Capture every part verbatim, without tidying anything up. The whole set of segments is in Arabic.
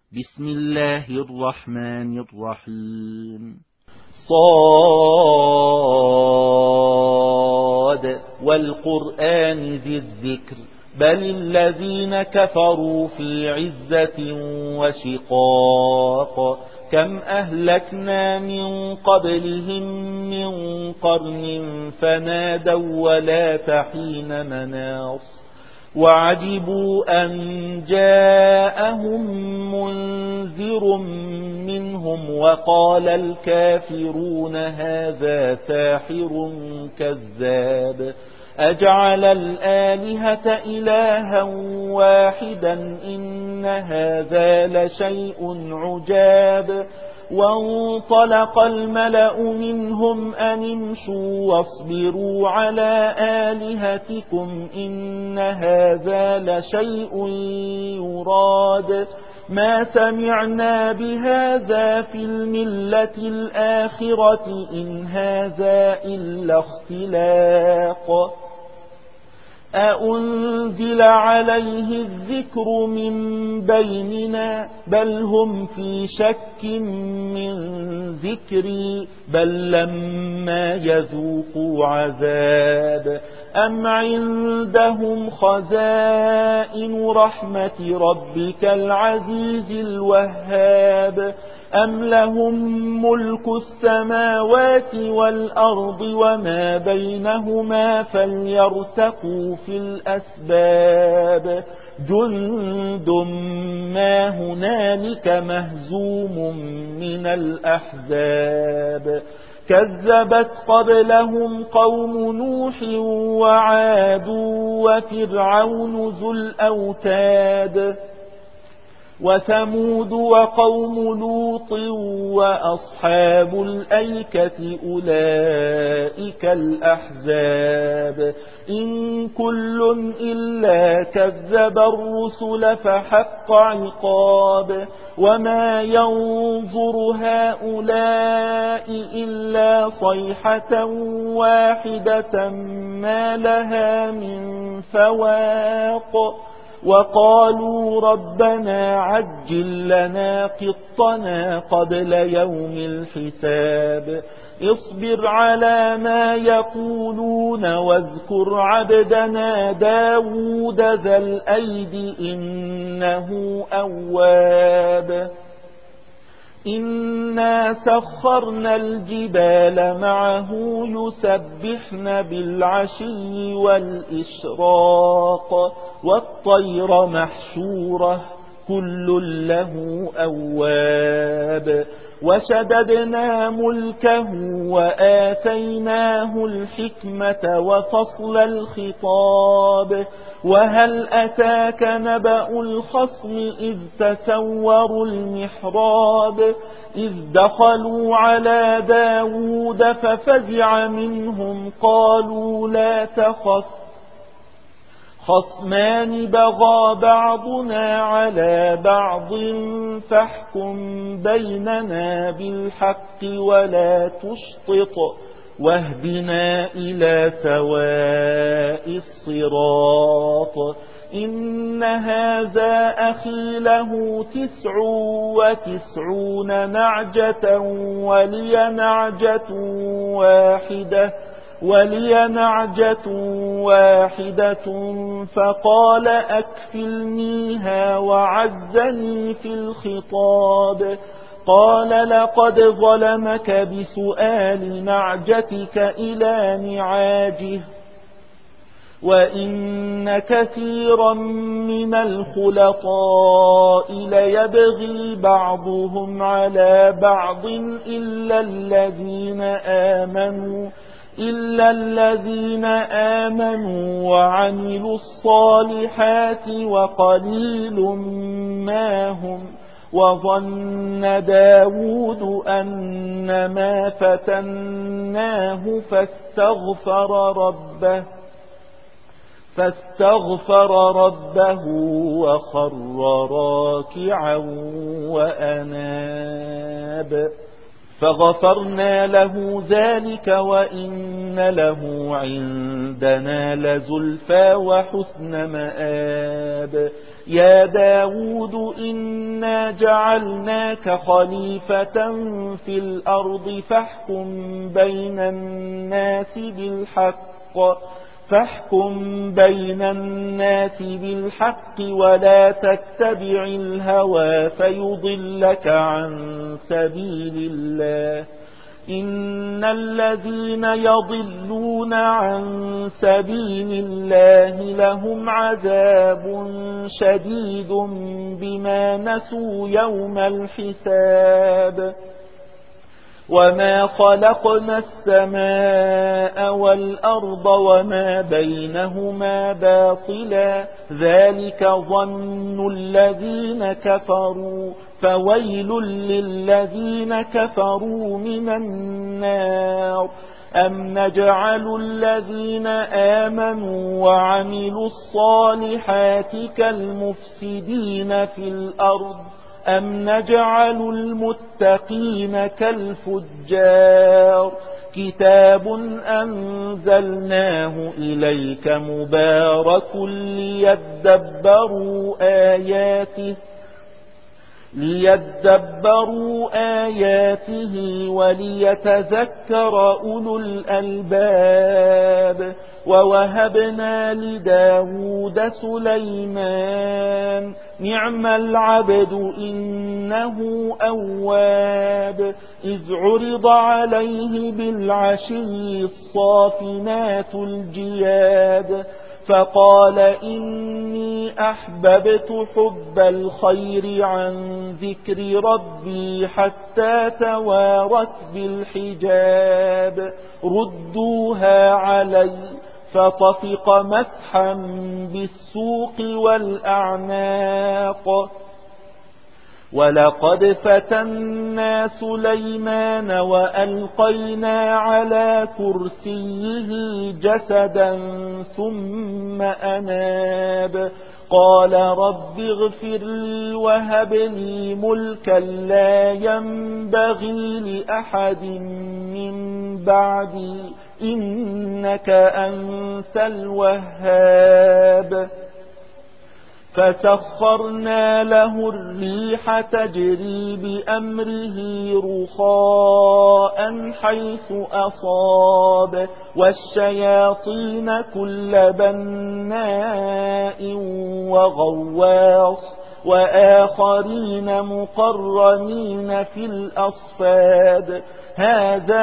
بسم الله الرحمن الرحيم. صاد والقرآن ذي الذكر بل الذين كفروا في عزة وشقاق كم أهلكنا من قبلهم من قرن فنادوا ولا تحين مناص وعجبوا أن جاءهم منذر منهم وقال الكافرون هذا ساحر كذاب أجعل الآلهة إلها واحدا إن هذا لشيء عجاب وانطلق الملأ منهم أن امشوا واصبروا على آلهتكم إن هذا لشيء يراد ما سمعنا بهذا في الملة الآخرة إن هذا إلا اختلاق أأنزل عليه الذكر من بيننا بل هم في شك من ذكري بل لما يذوقوا عذاب أم عندهم خزائن رحمة ربك العزيز الوهاب أم لهم ملك السماوات والأرض وما بينهما فليرتقوا في الأسباب جند ما هنالك مهزوم من الأحزاب كذبت قبلهم قوم نوح وعاد وفرعون ذو الأوتاد وثمود وقوم لوط وأصحاب الأيكة أولئك الأحزاب إن كل إلا كذب الرسل فحق عقاب وما ينظر هؤلاء إلا صيحة واحدة ما لها من فواق وقالوا ربنا عجل لنا قطنا قبل يوم الحساب اصبر على ما يقولون واذكر عبدنا داود ذا الأيد إنه أواب إنا سخرنا الجبال معه يسبحن بالعشي والإشراق والطير محشورة كل له أواب وشددنا ملكه وآتيناه الحكمة وفصل الخطاب وهل أتاك نبأ الخصم إذ تسوروا المحراب إذ دخلوا على داود ففزع منهم قالوا لا تخف خصمان بغى بعضنا على بعض فاحكم بيننا بالحق ولا تشطط واهدنا إلى سواء الصراط إن هذا أخي له تسع وتسعون نعجة ولي نعجة واحدة ولي نعجة واحدة فقال أكفلنيها وعزني في الخطاب قال لقد ظلمك بسؤال نعجتك إلى نعاجه وإن كثيرا من الخلطاء ليبغي بعضهم على بعض إلا الذين آمنوا إلا الذين آمنوا وعملوا الصالحات وقليل ما هم وظن داود أنما فتناه فاستغفر ربه فاستغفر ربه وخر راكعا وأناب فغفرنا له ذلك وإن له عندنا لزلفى وحسن مآب يا داود إنا جعلناك خليفة في الأرض فاحكم بين الناس بالحق فاحكم بين الناس بالحق ولا تتبع الهوى فيضلك عن سبيل الله إن الذين يضلون عن سبيل الله لهم عذاب شديد بما نسوا يوم الحساب وما خلقنا السماء والأرض وما بينهما باطلا ذلك ظن الذين كفروا فويل للذين كفروا من النار أم نجعل الذين آمنوا وعملوا الصالحات كالمفسدين في الأرض أم نجعل المتقين كالفجار كتاب أنزلناه إليك مبارك ليدبروا آياته ليدبروا آياته وليتذكر أولو الألباب ووهبنا لداود سليمان نعم العبد إنه أواب إذ عرض عليه بالعشي الصافنات الجياد فقال إني أحببت حب الخير عن ذكر ربي حتى توارت بالحجاب ردوها علي فطفق مسحا بالسوق والأعناق ولقد فتنا سليمان وألقينا على كرسيه جسدا ثم أناب قال رب اغفر لي وهب لي ملكا لا ينبغي لأحد من بعدي إنك أنت الوهاب فسخرنا له الريح تجري بأمره رخاء حيث أصاب والشياطين كل بناء وغواص وآخرين مقرنين في الأصفاد هذا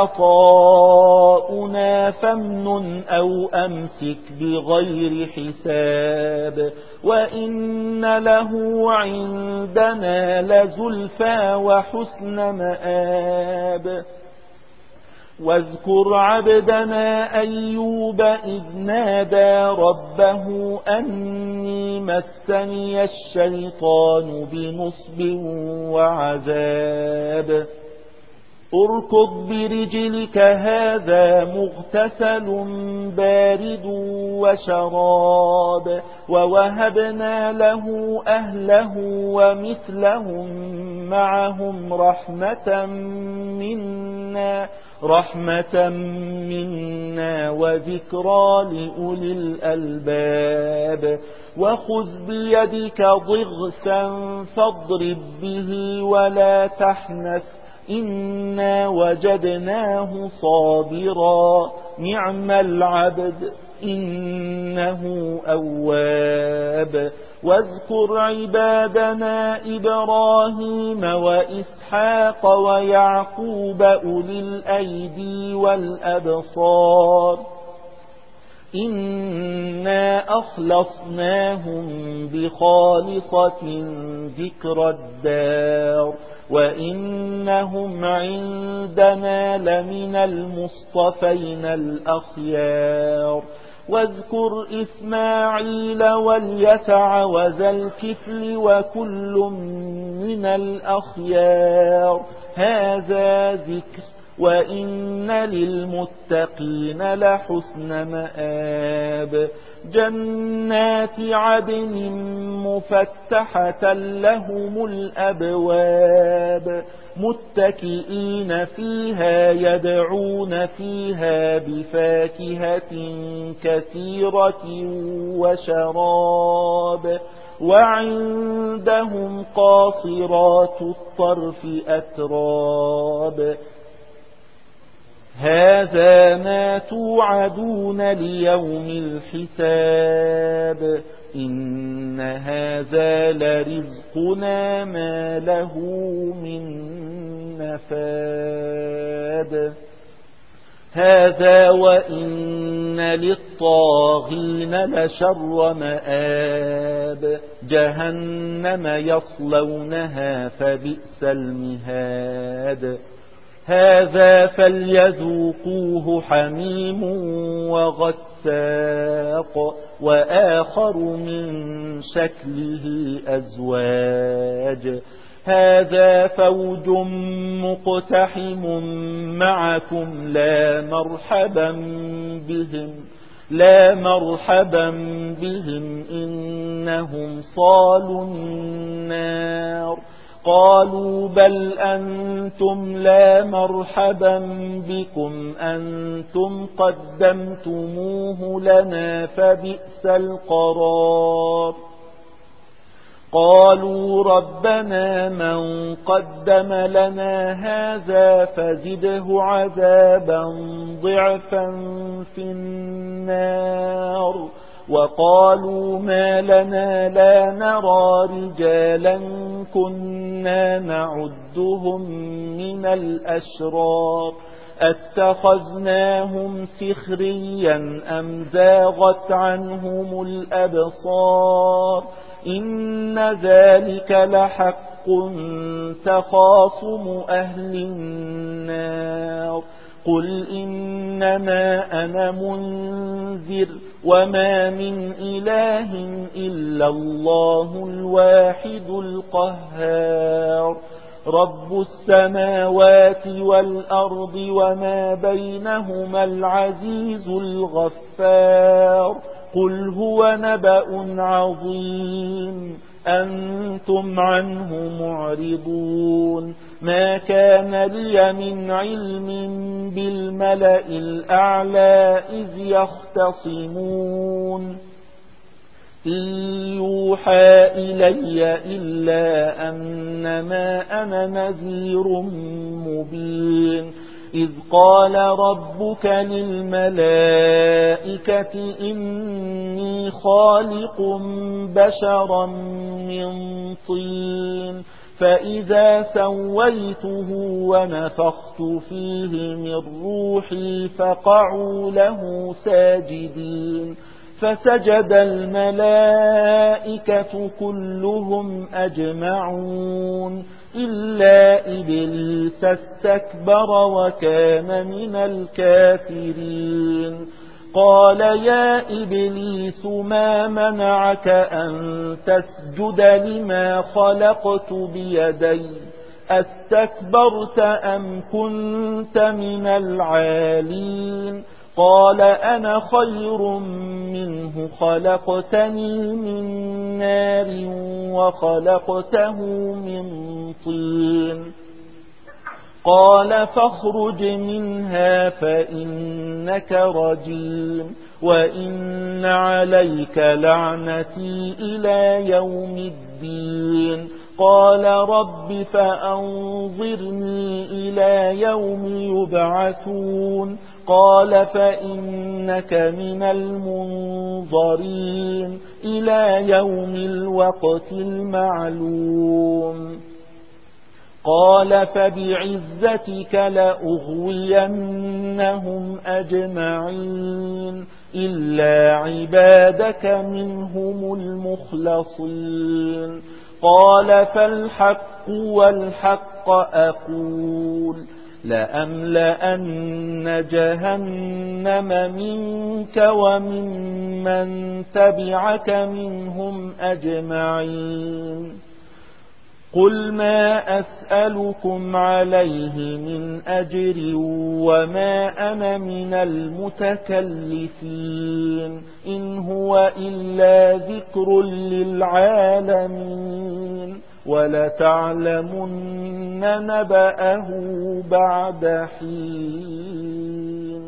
عطاؤنا فامنن أو أمسك بغير حساب وإن له عندنا لزلفى وحسن مآب واذكر عبدنا أيوب إذ نادى ربه أني مسني الشيطان بنصب وعذاب اركض برجلك هذا مغتسل بارد وشراب ووهبنا له أهله ومثلهم معهم رحمة منا رحمة منا وذكرى لأولي الألباب وخذ بيدك ضغثا فاضرب به ولا تحنث إنا وجدناه صابرا نعم العبد إنه أواب واذكر عبادنا إبراهيم وإسحاق ويعقوب أولي الأيدي والأبصار إنا أخلصناهم بخالصة ذكر الدار وإنهم عندنا لمن المصطفين الأخيار واذكر إسماعيل واليسع وذا الكفل وكل من الأخيار هذا ذكر وإن للمتقين لحسن مآب جنات عدن مفتحة لهم الأبواب متكئين فيها يدعون فيها بفاكهة كثيرة وشراب وعندهم قاصرات الطرف أتراب هذا ما توعدون ليوم الحساب إن هذا لرزقنا ما له من نفاد هذا وإن للطاغين لشر مآب جهنم يصلونها فبئس المهاد هذا فليذوقوه حميم وغساق وآخر من شكله أزواج هذا فوج مقتحم معكم لا مرحبا بهم لا مرحبا بهم إنهم صالوا النار قالوا بل أنتم لا مرحبا بكم أنتم قدمتموه لنا فبئس القرار قالوا ربنا من قدم لنا هذا فزده عذابا ضعفا في النار وقالوا ما لنا لا نرى رجالا كنا نعدهم من الأشرار اتخذناهم سخريا أم زاغت عنهم الأبصار إن ذلك لحق تخاصم أهل النار قل إنما أنا منذر وما من إله إلا الله الواحد القهار رب السماوات والأرض وما بينهما العزيز الغفار قل هو نبأ عظيم أنتم عنه معرضون ما كان لي من علم بالملأ الأعلى إذ يختصمون إن يوحى إلي إلا أنما أنا نذير مبين إذ قال ربك للملائكة إني خالق بشرا من طين فإذا سويته ونفخت فيه من روحي فقعوا له ساجدين فسجد الملائكة كلهم أجمعون إلا إبليس استكبر وكان من الكافرين قال يا إبليس ما منعك أن تسجد لما خلقت بيدي أستكبرت أم كنت من العالين قال أنا خير منه خلقتني من نار وخلقته من طين قال فاخرج منها فإنك رجيم وإن عليك لعنتي إلى يوم الدين قال رب فأنظرني إلى يوم يبعثون قال فإنك من المنظرين إلى يوم الوقت المعلوم قال فبعزتك لأغوينهم أجمعين إلا عبادك منهم المخلصين قال فالحق والحق أقول لأملأن جهنم منك وممن تبعك منهم أجمعين قل ما أسألكم عليه من أجر وما أنا من المتكلفين إن هو إلا ذكر للعالمين ولتعلمن نبأه بعد حين